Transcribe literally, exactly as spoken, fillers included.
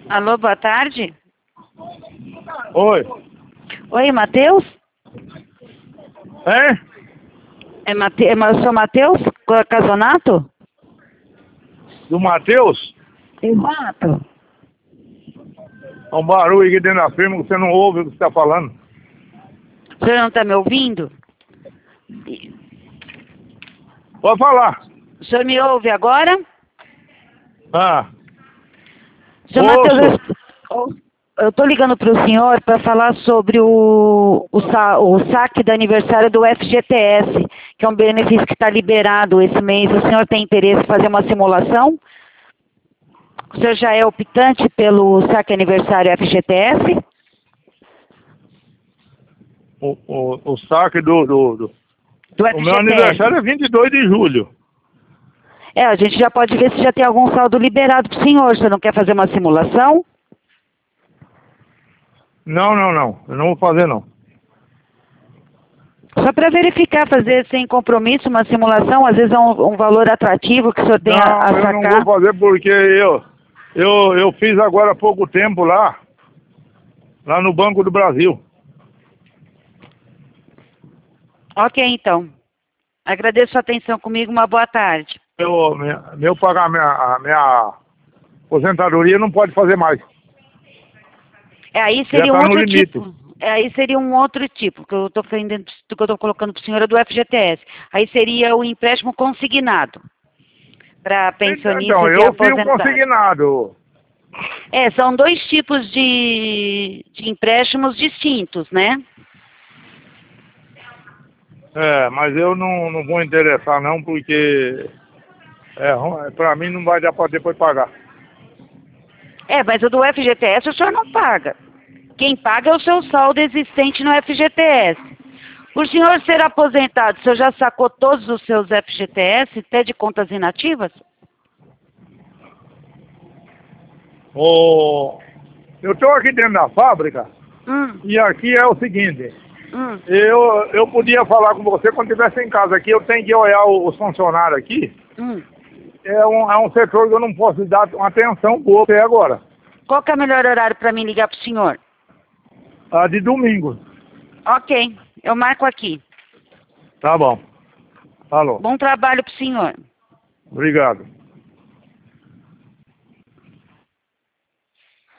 Alô, boa tarde. Oi. Oi, Matheus? É? É Mate... é, eu sou Matheus Casonato? Do Matheus? Exato. É um barulho aqui dentro da firma que você não ouve o que você está falando. O senhor não está me ouvindo? Pode falar. O senhor me ouve agora? Ah. Senhor Matheus, eu estou ligando para o senhor para falar sobre o, o, sa, o saque do aniversário do F G T S, que é um benefício que está liberado esse mês. O senhor tem interesse em fazer uma simulação? O senhor já é optante pelo saque aniversário F G T S? O, o, o saque do... do, do... Do o meu aniversário é vinte e dois de julho. É, a gente já pode ver se já tem algum saldo liberado para o senhor. Você não quer fazer uma simulação? Não, não, não. Eu não vou fazer, não. Só para verificar, fazer sem compromisso uma simulação, às vezes é um, um valor atrativo que o senhor tem não, a, a eu sacar. não vou fazer porque eu, eu, eu fiz agora há pouco tempo lá, lá no Banco do Brasil. Ok, então. Agradeço a sua atenção comigo. Uma boa tarde. Meu, minha, meu pagamento, a minha aposentadoria não pode fazer mais. É, aí seria Já um tá no outro limite. tipo. É, aí seria um outro tipo, que eu estou que eu estou colocando para o senhor é do F G T S. Aí seria o empréstimo consignado para pensionistas Então, e eu fiz um aposentados. consignado. É, são dois tipos de, de empréstimos distintos, né? É, mas eu não, não vou interessar não, porque é, ru- pra mim não vai dar pra depois pagar. É, mas o do F G T S o senhor não paga. Quem paga é o seu saldo existente no F G T S. Por senhor ser aposentado, o senhor já sacou todos os seus F G T S, até de contas inativas? Ô, eu estou aqui dentro da fábrica Hum, e aqui é o seguinte, hum. eu, eu podia falar com você quando estivesse em casa aqui, eu tenho que olhar o- os funcionários aqui, Hum. é um, é um setor que eu não posso dar uma atenção boa até agora, Qual que é o melhor horário para mim ligar para o senhor? a de domingo. Ok, eu marco aqui. Tá bom, falou, Bom trabalho para o senhor. obrigado.